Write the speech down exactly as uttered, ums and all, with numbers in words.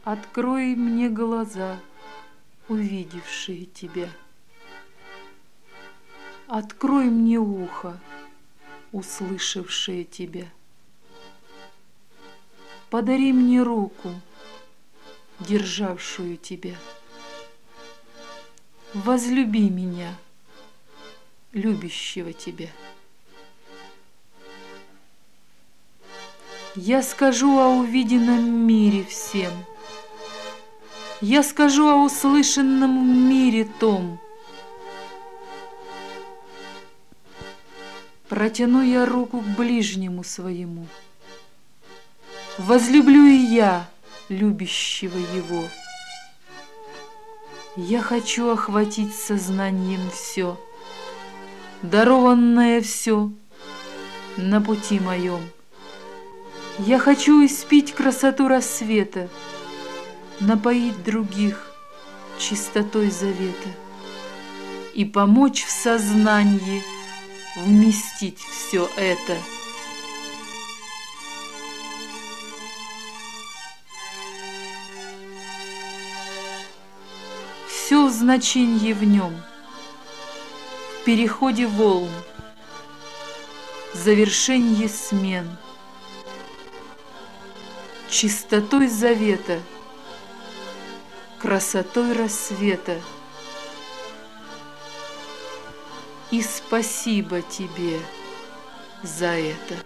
Открой мне глаза, увидевшие тебя. Открой мне ухо, услышавшее тебя. Подари мне руку, державшую тебя. Возлюби меня, любящего тебя. Я скажу о увиденном мире всем. Я скажу о услышанном мире том. Протяну я руку к ближнему своему. Возлюблю и я любящего его. Я хочу охватить сознанием все, дарованное все на пути моем. Я хочу испить красоту рассвета, напоить других чистотой завета и помочь в сознании вместить все это. Все значение в нем, в переходе волн, завершении смен, чистотой завета, красотой рассвета. И спасибо тебе за это.